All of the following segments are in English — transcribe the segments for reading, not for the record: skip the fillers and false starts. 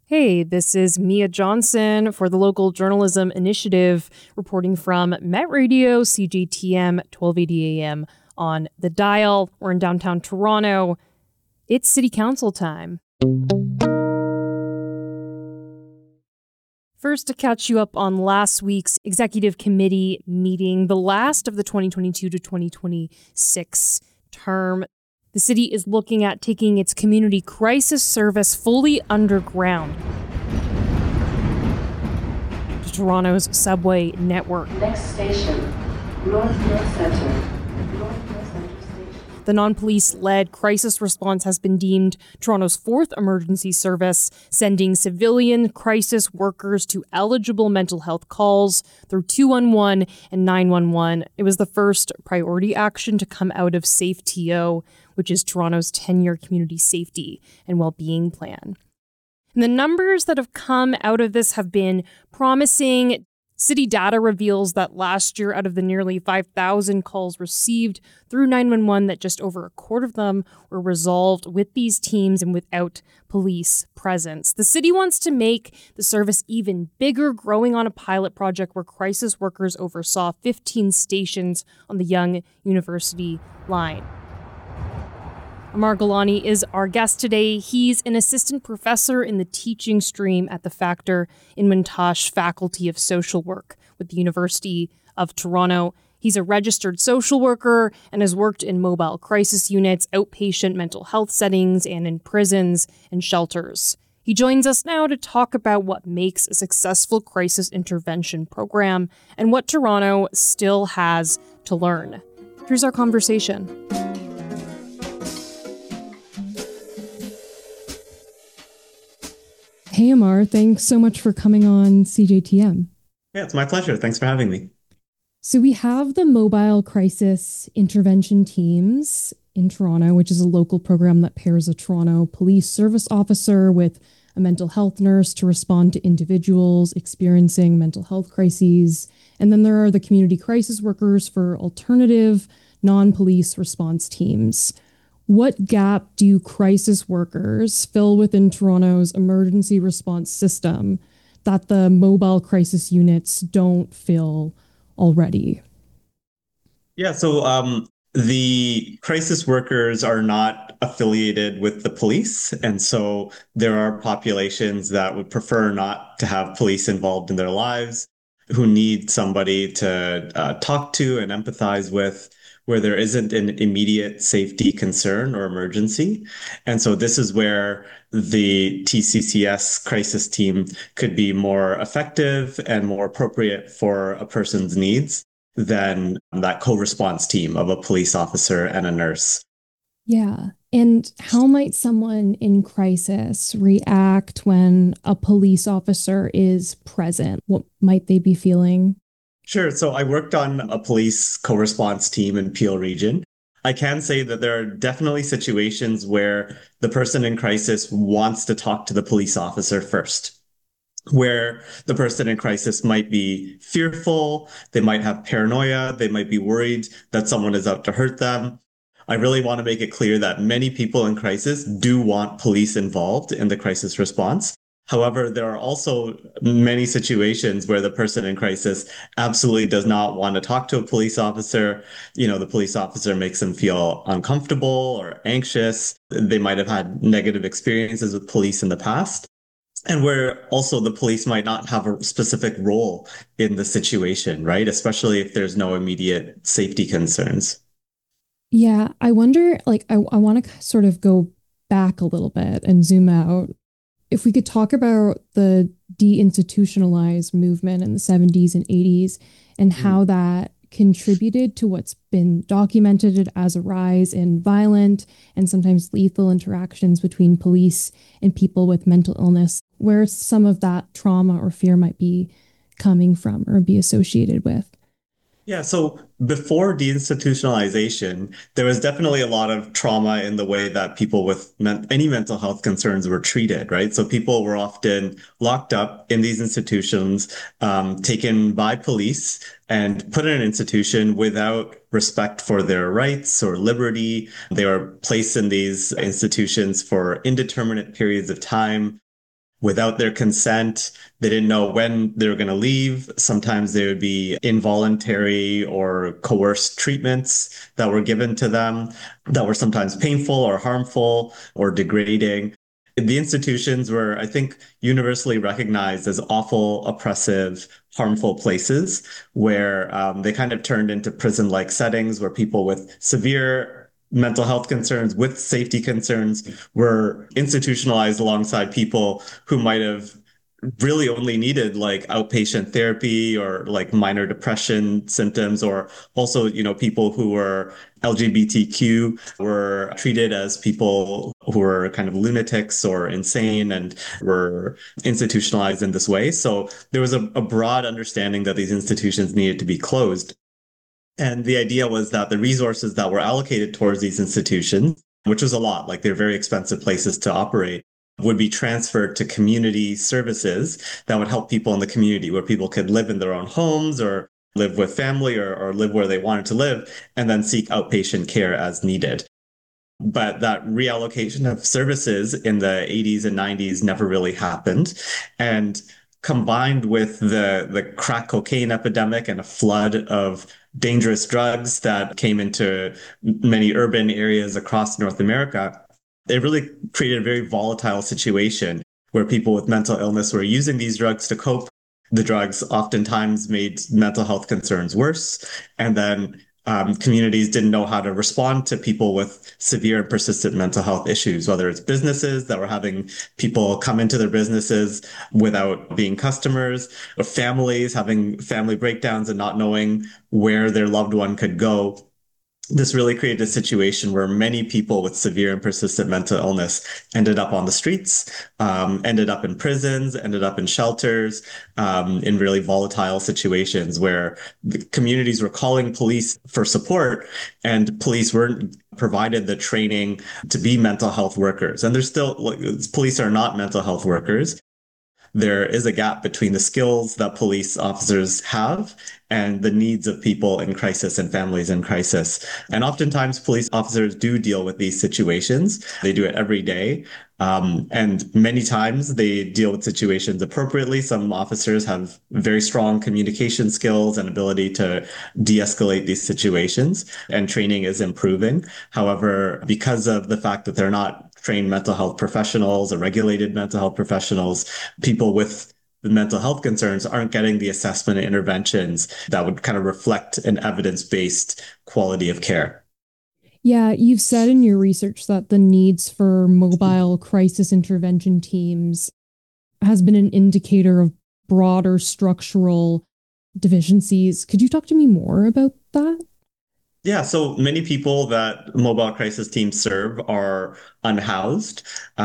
Hey, this is Mia Johnson for the Local Journalism Initiative, reporting from Met Radio, CJTM, 1280 AM on the dial. We're in downtown Toronto. It's City Council time. First, to catch you up on last week's Executive Committee meeting, the last of the 2022 to 2026 term. The city is looking at taking its community crisis service fully underground to Toronto's subway network. Next station, North Center. The non-police-led crisis response has been deemed Toronto's fourth emergency service, sending civilian crisis workers to eligible mental health calls through 211 and 911. It was the first priority action to come out of SAFE-TO, which is Toronto's 10-year community safety and well-being plan. And the numbers that have come out of this have been promising. City data reveals that last year, out of the nearly 5,000 calls received through 911, that just over a quarter of them were resolved with these teams and without police presence. The city wants to make the service even bigger, growing on a pilot project where crisis workers oversaw 15 stations on the Yonge University line. Amar Gilani is our guest today. He's an assistant professor in the teaching stream at the Factor in Montash Faculty of Social Work with the University of Toronto. He's a registered social worker and has worked in mobile crisis units, outpatient mental health settings, and in prisons and shelters. He joins us now to talk about what makes a successful crisis intervention program and what Toronto still has to learn. Here's our conversation. Hey, Amar, thanks so much for coming on CJTM. Yeah, it's my pleasure. Thanks for having me. So we have the Mobile Crisis Intervention Teams in Toronto, which is a local program that pairs a Toronto police service officer with a mental health nurse to respond to individuals experiencing mental health crises. And then there are the community crisis workers for alternative non-police response teams. What gap do crisis workers fill within Toronto's emergency response system that the mobile crisis units don't fill already? Yeah, so the crisis workers are not affiliated with the police. And so there are populations that would prefer not to have police involved in their lives, who need somebody to talk to and empathize with, where there isn't an immediate safety concern or emergency. And so this is where the TCCS crisis team could be more effective and more appropriate for a person's needs than that co-response team of a police officer and a nurse. Yeah. And how might someone in crisis react when a police officer is present? What might they be feeling? Sure. So I worked on a police co-response team in Peel Region. I can say that there are definitely situations where the person in crisis wants to talk to the police officer first, where the person in crisis might be fearful, they might have paranoia, they might be worried that someone is out to hurt them. I really want to make it clear that many people in crisis do want police involved in the crisis response. However, there are also many situations where the person in crisis absolutely does not want to talk to a police officer. You know, the police officer makes them feel uncomfortable or anxious. They might have had negative experiences with police in the past. And where also the police might not have a specific role in the situation, right? Especially if there's no immediate safety concerns. Yeah, I wonder, I want to sort of go back a little bit and zoom out. If we could talk about the deinstitutionalized movement in the 70s and 80s and how that contributed to what's been documented as a rise in violent and sometimes lethal interactions between police and people with mental illness, where some of that trauma or fear might be coming from or be associated with. Yeah, so before deinstitutionalization, there was definitely a lot of trauma in the way that people with any mental health concerns were treated, right? So people were often locked up in these institutions, taken by police and put in an institution without respect for their rights or liberty. They were placed in these institutions for indeterminate periods of time. without their consent. They didn't know when they were going to leave. Sometimes there would be involuntary or coerced treatments that were given to them that were sometimes painful or harmful or degrading. The institutions were, I think, universally recognized as awful, oppressive, harmful places where they kind of turned into prison-like settings where people with severe mental health concerns with safety concerns were institutionalized alongside people who might have really only needed like outpatient therapy or like minor depression symptoms, or also, people who were LGBTQ were treated as people who were kind of lunatics or insane and were institutionalized in this way. So there was a broad understanding that these institutions needed to be closed. And the idea was that the resources that were allocated towards these institutions, which was a lot, like they're very expensive places to operate, would be transferred to community services that would help people in the community, where people could live in their own homes or live with family or live where they wanted to live and then seek outpatient care as needed. But that reallocation of services in the 80s and 90s never really happened. And combined with the crack cocaine epidemic and a flood of dangerous drugs that came into many urban areas across North America, it really created a very volatile situation where people with mental illness were using these drugs to cope. The drugs oftentimes made mental health concerns worse. And then communities didn't know how to respond to people with severe and persistent mental health issues, whether it's businesses that were having people come into their businesses without being customers, or families having family breakdowns and not knowing where their loved one could go. This really created a situation where many people with severe and persistent mental illness ended up on the streets, ended up in prisons, ended up in shelters, in really volatile situations where the communities were calling police for support and police weren't provided the training to be mental health workers. And there's still, police are not mental health workers. There is a gap between the skills that police officers have and the needs of people in crisis and families in crisis. And oftentimes police officers do deal with these situations. They do it every day. And many times they deal with situations appropriately. Some officers have very strong communication skills and ability to de-escalate these situations, and training is improving. However, because of the fact that they're not trained mental health professionals or regulated mental health professionals, people with the mental health concerns aren't getting the assessment and interventions that would kind of reflect an evidence-based quality of care. Yeah, you've said in your research that the needs for mobile crisis intervention teams has been an indicator of broader structural deficiencies. Could you talk to me more about that? Yeah, so many people that mobile crisis teams serve are unhoused.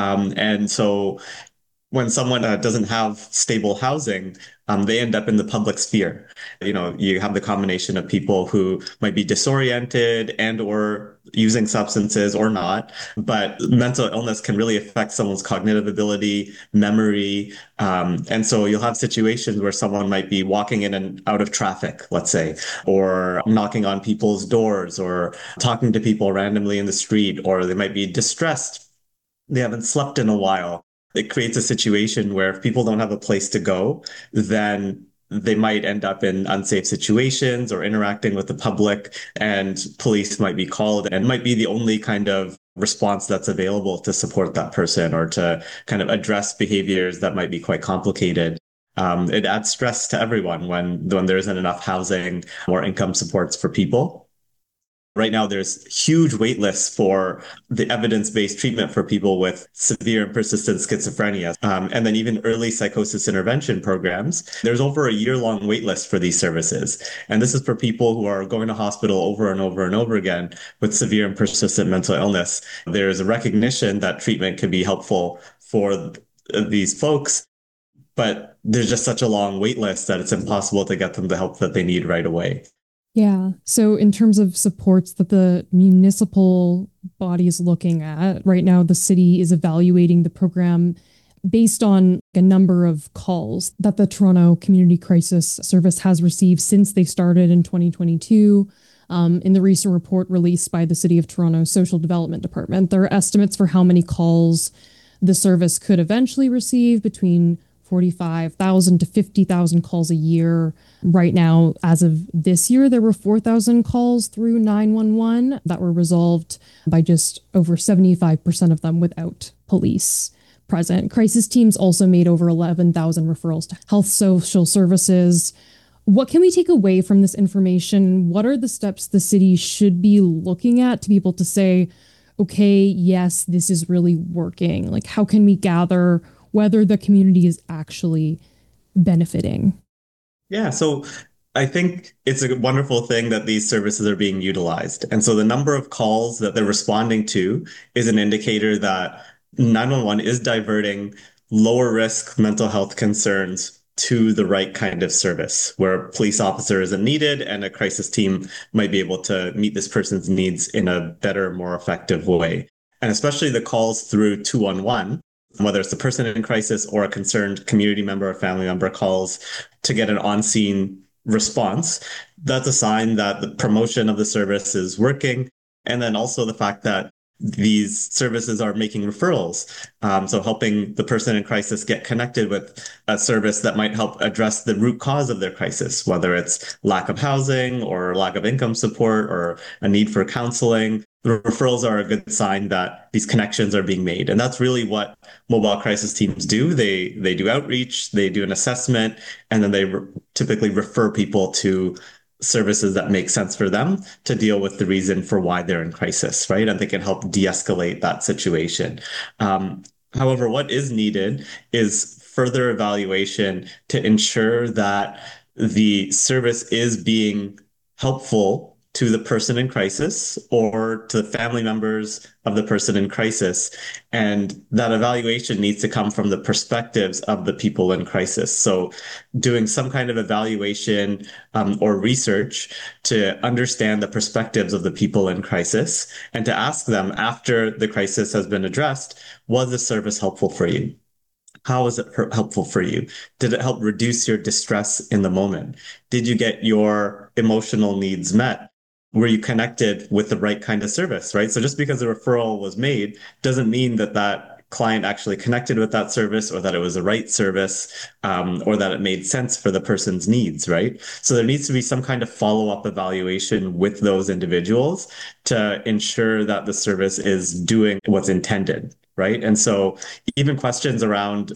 And so when someone doesn't have stable housing, they end up in the public sphere. You have the combination of people who might be disoriented and or using substances or not, but mental illness can really affect someone's cognitive ability, memory. And so you'll have situations where someone might be walking in and out of traffic, let's say, or knocking on people's doors or talking to people randomly in the street, or they might be distressed. They haven't slept in a while. It creates a situation where if people don't have a place to go, then they might end up in unsafe situations or interacting with the public, and police might be called and might be the only kind of response that's available to support that person or to kind of address behaviors that might be quite complicated. It adds stress to everyone when there isn't enough housing or income supports for people. Right now, there's huge wait lists for the evidence-based treatment for people with severe and persistent schizophrenia. And then even early psychosis intervention programs. There's over a year-long wait list for these services. And this is for people who are going to hospital over and over and over again with severe and persistent mental illness. There's a recognition that treatment can be helpful for these folks, but there's just such a long wait list that it's impossible to get them the help that they need right away. Yeah. So in terms of supports that the municipal body is looking at right now, the city is evaluating the program based on a number of calls that the Toronto Community Crisis Service has received since they started in 2022. In the recent report released by the City of Toronto Social Development Department, there are estimates for how many calls The service could eventually receive between 45,000 to 50,000 calls a year. Right now, as of this year, there were 4,000 calls through 911 that were resolved by just over 75% of them without police present. Crisis teams also made over 11,000 referrals to health social services. What can we take away from this information? What are the steps the city should be looking at to be able to say, okay, yes, this is really working? Like, how can we gather whether the community is actually benefiting? Yeah, so I think it's a wonderful thing that these services are being utilized. And so the number of calls that they're responding to is an indicator that 911 is diverting lower risk mental health concerns to the right kind of service where a police officer isn't needed and a crisis team might be able to meet this person's needs in a better, more effective way. And especially the calls through 211, whether it's the person in crisis or a concerned community member or family member calls to get an on-scene response, that's a sign that the promotion of the service is working. And then also the fact that these services are making referrals. So helping the person in crisis get connected with a service that might help address the root cause of their crisis, whether it's lack of housing or lack of income support or a need for counseling. The referrals are a good sign that these connections are being made. And that's really what mobile crisis teams do. They do outreach, they do an assessment, and then they typically refer people to services that make sense for them to deal with the reason for why they're in crisis, right? And they can help de-escalate that situation. However, what is needed is further evaluation to ensure that the service is being helpful to the person in crisis or to the family members of the person in crisis. And that evaluation needs to come from the perspectives of the people in crisis. So doing some kind of evaluation or research to understand the perspectives of the people in crisis and to ask them after the crisis has been addressed, was the service helpful for you? How was it helpful for you? Did it help reduce your distress in the moment? Did you get your emotional needs met? Were you connected with the right kind of service, right? So just because a referral was made doesn't mean that that client actually connected with that service or that it was the right service or that it made sense for the person's needs, right? So there needs to be some kind of follow-up evaluation with those individuals to ensure that the service is doing what's intended, right? And so even questions around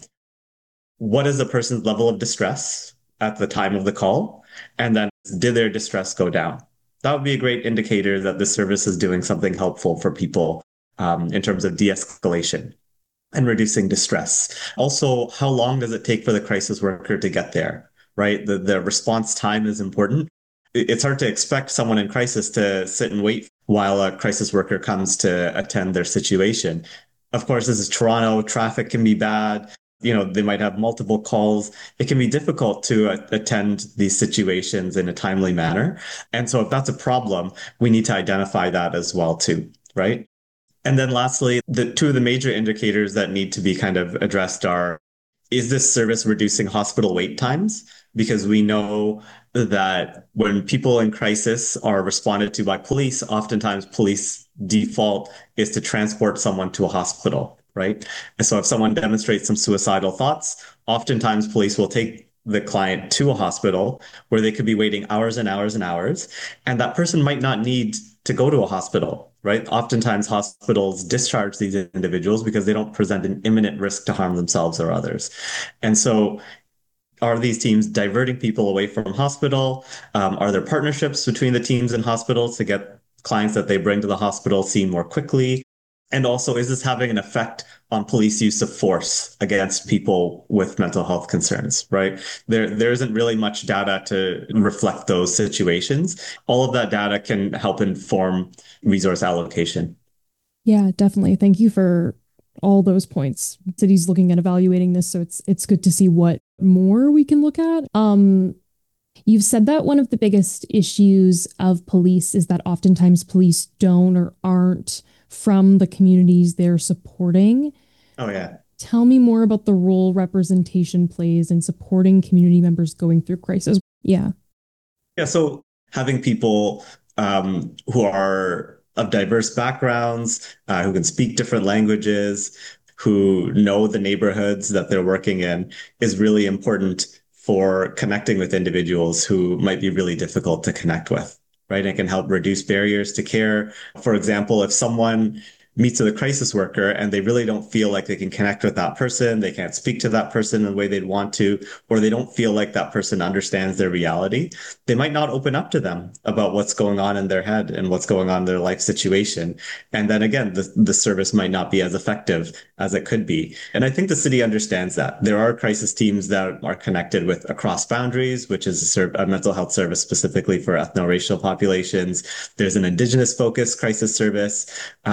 what is the person's level of distress at the time of the call? And then did their distress go down? That would be a great indicator that the service is doing something helpful for people in terms of de-escalation and reducing distress. Also, how long does it take for the crisis worker to get there, right? The response time is important. It's hard to expect someone in crisis to sit and wait while a crisis worker comes to attend their situation. Of course, this is Toronto. Traffic can be bad. They might have multiple calls. It can be difficult to attend these situations in a timely manner. And so if that's a problem, we need to identify that as well too, right? And then lastly, the two of the major indicators that need to be kind of addressed are, is this service reducing hospital wait times? Because we know that when people in crisis are responded to by police, oftentimes police default is to transport someone to a hospital, right? And so if someone demonstrates some suicidal thoughts, oftentimes police will take the client to a hospital where they could be waiting hours and hours and hours. And that person might not need to go to a hospital, right? Oftentimes hospitals discharge these individuals because they don't present an imminent risk to harm themselves or others. And so are these teams diverting people away from hospital? Are there partnerships between the teams and hospitals to get clients that they bring to the hospital seen more quickly? And also, is this having an effect on police use of force against people with mental health concerns, right? There isn't really much data to reflect those situations. All of that data can help inform resource allocation. Yeah, definitely. Thank you for all those points. City's looking at evaluating this, so it's good to see what more we can look at. You've said that one of the biggest issues of police is that oftentimes police don't or aren't from the communities they're supporting. Oh, yeah. Tell me more about the role representation plays in supporting community members going through crisis. Yeah. Yeah. So having people who are of diverse backgrounds, who can speak different languages, who know the neighborhoods that they're working in is really important for connecting with individuals who might be really difficult to connect with, right? It can help reduce barriers to care. For example, if someone meets with a crisis worker and they really don't feel like they can connect with that person, they can't speak to that person in the way they'd want to, or they don't feel like that person understands their reality, they might not open up to them about what's going on in their head and what's going on in their life situation. And then again, the service might not be as effective as it could be. And I think the city understands that. There are crisis teams that are connected with Across Boundaries, which is a mental health service specifically for ethno-racial populations. There's an Indigenous focused crisis service.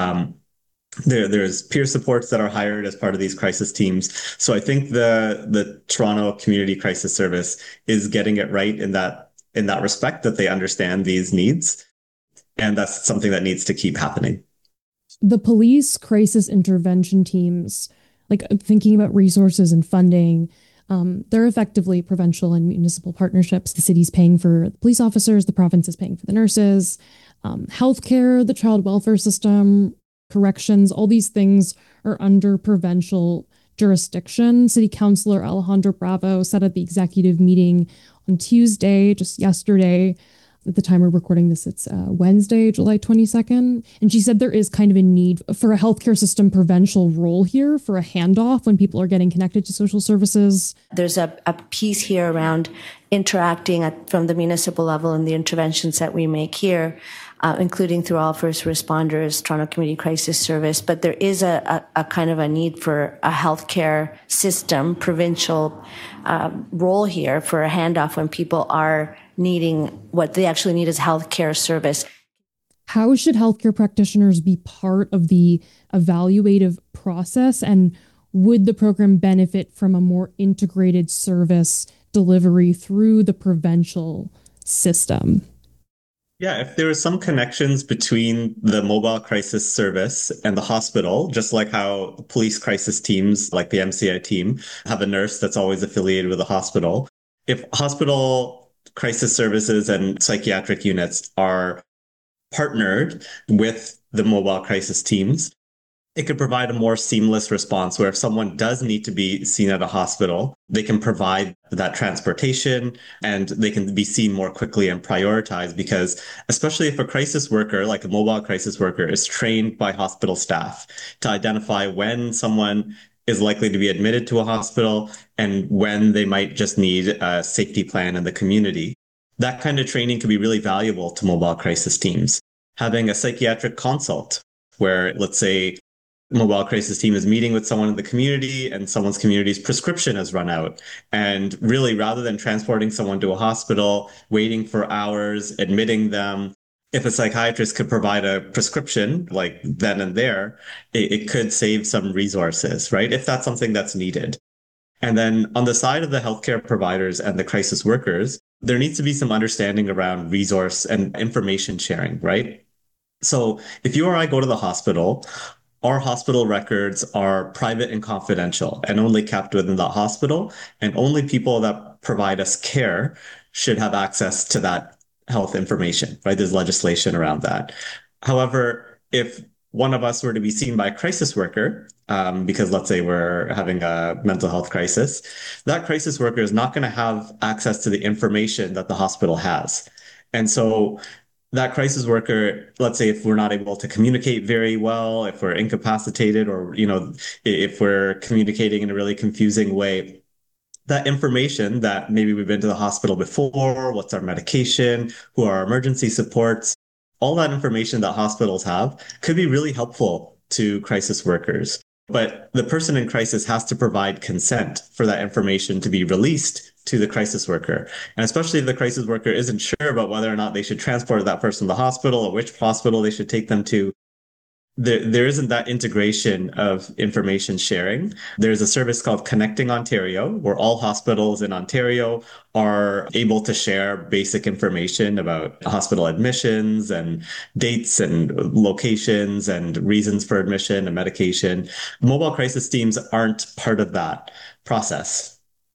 There's peer supports that are hired as part of these crisis teams. So I think the Toronto Community Crisis Service is getting it right in that respect, that they understand these needs. And that's something that needs to keep happening. The police crisis intervention teams, like thinking about resources and funding, they're effectively provincial and municipal partnerships. The city's paying for the police officers, the province is paying for the nurses, healthcare, the child welfare system, corrections, all these things are under provincial jurisdiction. City Councillor Alejandra Bravo said at the executive meeting on Tuesday, just yesterday, at the time we're recording this, it's Wednesday, July 22nd. And she said there is kind of a need for a healthcare system provincial role here for a handoff when people are getting connected to social services. There's a piece here around interacting from the municipal level and the interventions that we make here, including through all first responders, Toronto Community Crisis Service. But there is a kind of a need for a healthcare system, provincial role here for a handoff when people are needing what they actually need is healthcare service. How should healthcare practitioners be part of the evaluative process? And would the program benefit from a more integrated service delivery through the provincial system? Yeah, if there are some connections between the mobile crisis service and the hospital, just like how police crisis teams, like the MCI team, have a nurse that's always affiliated with the hospital. If hospital crisis services and psychiatric units are partnered with the mobile crisis teams, it could provide a more seamless response where if someone does need to be seen at a hospital, they can provide that transportation and they can be seen more quickly and prioritized, because especially if a crisis worker, like a mobile crisis worker, is trained by hospital staff to identify when someone is likely to be admitted to a hospital and when they might just need a safety plan in the community. That kind of training can be really valuable to mobile crisis teams. Having a psychiatric consult where, let's say, mobile crisis team is meeting with someone in the community and someone's community's prescription has run out. And really, rather than transporting someone to a hospital, waiting for hours, admitting them, if a psychiatrist could provide a prescription like then and there, it could save some resources, right? If that's something that's needed. And then on the side of the healthcare providers and the crisis workers, there needs to be some understanding around resource and information sharing, right? So if you or I go to the hospital, our hospital records are private and confidential and only kept within the hospital, and only people that provide us care should have access to that health information, right? There's legislation around that. However, if one of us were to be seen by a crisis worker, because let's say we're having a mental health crisis, that crisis worker is not going to have access to the information that the hospital has. And so that crisis worker, let's say if we're not able to communicate very well, if we're incapacitated, or, if we're communicating in a really confusing way, that information that maybe we've been to the hospital before, what's our medication, who are our emergency supports, all that information that hospitals have could be really helpful to crisis workers. But the person in crisis has to provide consent for that information to be released to the crisis worker. And especially if the crisis worker isn't sure about whether or not they should transport that person to the hospital or which hospital they should take them to, there isn't that integration of information sharing. There's a service called Connecting Ontario, where all hospitals in Ontario are able to share basic information about hospital admissions and dates and locations and reasons for admission and medication. Mobile crisis teams aren't part of that process.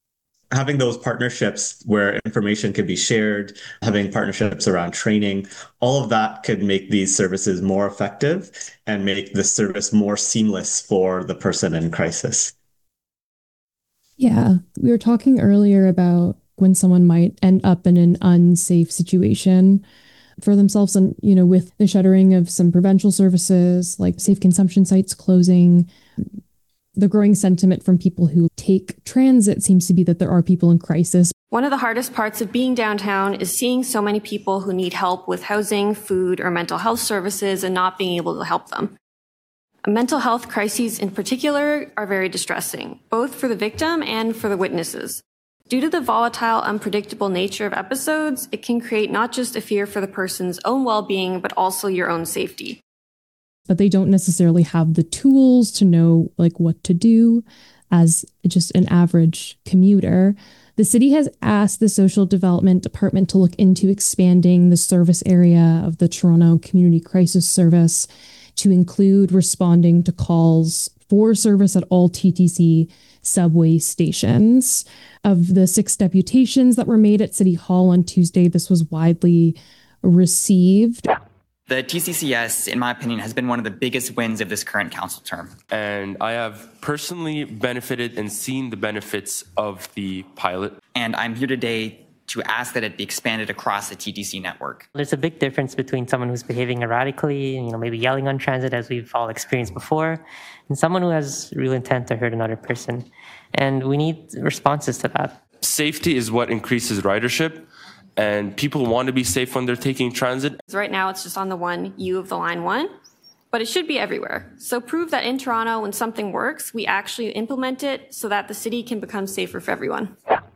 having those partnerships where information can be shared, having partnerships around training, all of that could make these services more effective and make the service more seamless for the person in crisis. Yeah, we were talking earlier about when someone might end up in an unsafe situation for themselves, and with the shuttering of some provincial services like safe consumption sites closing, the growing sentiment from people who take transit seems to be that there are people in crisis. One of the hardest parts of being downtown is seeing so many people who need help with housing, food, or mental health services and not being able to help them. Mental health crises in particular are very distressing, both for the victim and for the witnesses. Due to the volatile, unpredictable nature of episodes, it can create not just a fear for the person's own well-being, but also your own safety. But they don't necessarily have the tools to know what to do as just an average commuter. The city has asked the Social Development Department to look into expanding the service area of the Toronto Community Crisis Service to include responding to calls for service at all TTC subway stations. Of the 6 deputations that were made at City Hall on Tuesday, this was widely received. The TCCS, in my opinion, has been one of the biggest wins of this current council term. And I have personally benefited and seen the benefits of the pilot. And I'm here today to ask that it be expanded across the TTC network. There's a big difference between someone who's behaving erratically, maybe yelling on transit, as we've all experienced before, and someone who has real intent to hurt another person. And we need responses to that. Safety is what increases ridership. And people want to be safe when they're taking transit. Right now, it's just on the one U of the line 1, but it should be everywhere. So prove that in Toronto, when something works, we actually implement it so that the city can become safer for everyone.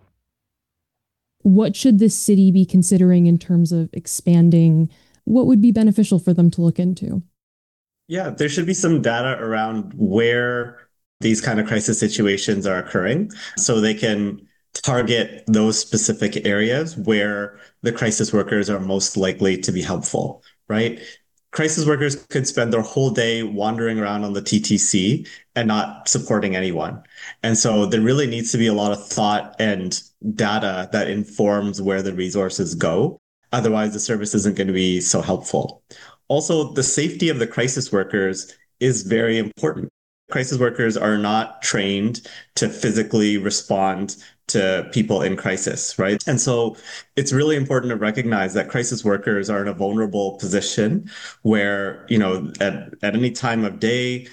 What should the city be considering in terms of expanding? What would be beneficial for them to look into? Yeah, there should be some data around where these kind of crisis situations are occurring so they can target those specific areas where the crisis workers are most likely to be helpful, right? Crisis workers could spend their whole day wandering around on the TTC and not supporting anyone. And so there really needs to be a lot of thought and data that informs where the resources go. Otherwise, the service isn't going to be so helpful. Also, the safety of the crisis workers is very important. Crisis workers are not trained to physically respond to people in crisis, right? And so it's really important to recognize that crisis workers are in a vulnerable position where, at any time of day,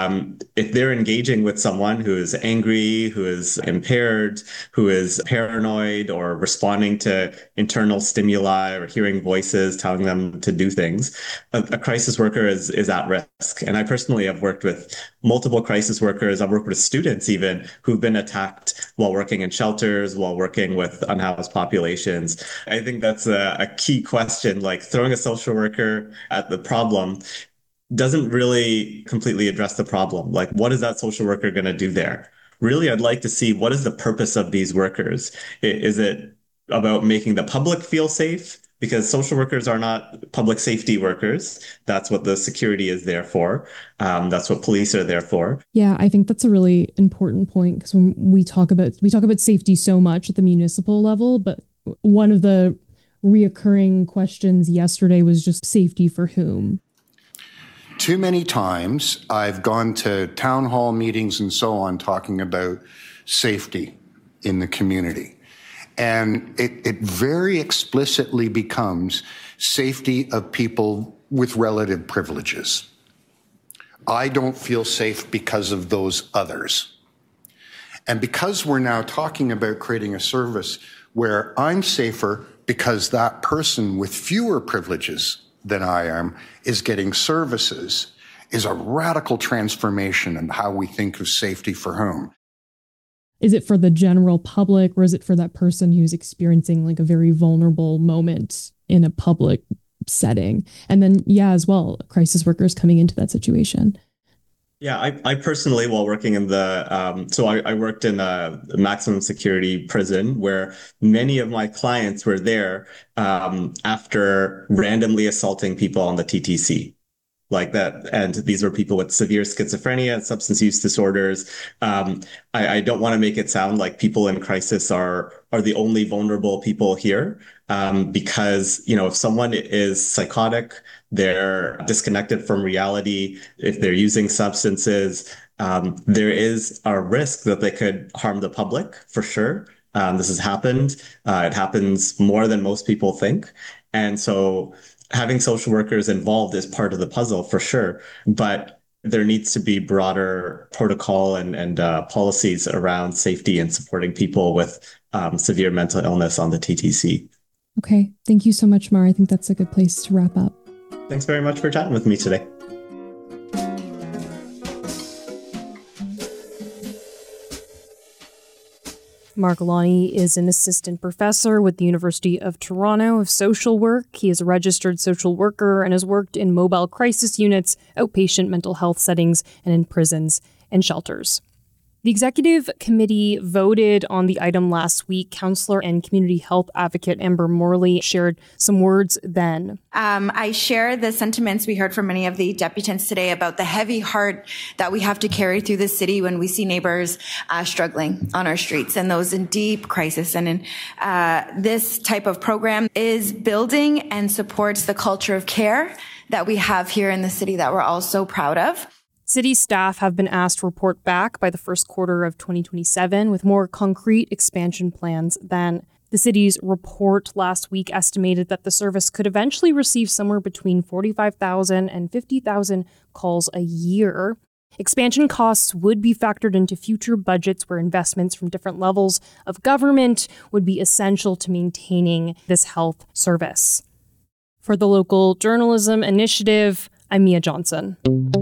if they're engaging with someone who is angry, who is impaired, who is paranoid, or responding to internal stimuli or hearing voices telling them to do things, a crisis worker is at risk. And I personally have worked with multiple crisis workers. I've worked with students even who've been attacked while working in shelters, while working with unhoused populations. I think that's a key question. Throwing a social worker at the problem doesn't really completely address the problem. What is that social worker going to do there? Really, I'd like to see what is the purpose of these workers. Is it about making the public feel safe? Because social workers are not public safety workers. That's what the security is there for. That's what police are there for. Yeah, I think that's a really important point, because when we talk about safety so much at the municipal level, but one of the reoccurring questions yesterday was just safety for whom? Too many times I've gone to town hall meetings and so on talking about safety in the community. And it very explicitly becomes safety of people with relative privileges. I don't feel safe because of those others. And because we're now talking about creating a service where I'm safer because that person with fewer privileges than I am is getting services, is a radical transformation in how we think of safety for whom. Is it for the general public, or is it for that person who's experiencing a very vulnerable moment in a public setting? And then, as well, crisis workers coming into that situation. Yeah, I personally, while working in I worked in a maximum security prison where many of my clients were there after randomly assaulting people on the TTC. like that. And these were people with severe schizophrenia, substance use disorders. I don't want to make it sound like people in crisis are the only vulnerable people here, because, if someone is psychotic, they're disconnected from reality, if they're using substances, there is a risk that they could harm the public for sure. This has happened. It happens more than most people think. And so having social workers involved is part of the puzzle for sure. But there needs to be broader protocol and policies around safety and supporting people with severe mental illness on the TTC. Okay. Thank you so much, Mar. I think that's a good place to wrap up. Thanks very much for chatting with me today. Mark Alani is an assistant professor with the University of Toronto of social work. He is a registered social worker and has worked in mobile crisis units, outpatient mental health settings, and in prisons and shelters. The executive committee voted on the item last week. Councillor and community health advocate Amber Morley shared some words then. I share the sentiments we heard from many of the deputants today about the heavy heart that we have to carry through the city when we see neighbors struggling on our streets and those in deep crisis. And this type of program is building and supports the culture of care that we have here in the city that we're all so proud of. City staff have been asked to report back by the first quarter of 2027 with more concrete expansion plans than the city's report last week estimated that the service could eventually receive somewhere between 45,000 and 50,000 calls a year. Expansion costs would be factored into future budgets where investments from different levels of government would be essential to maintaining this health service. For the Local Journalism Initiative, I'm Mia Johnson.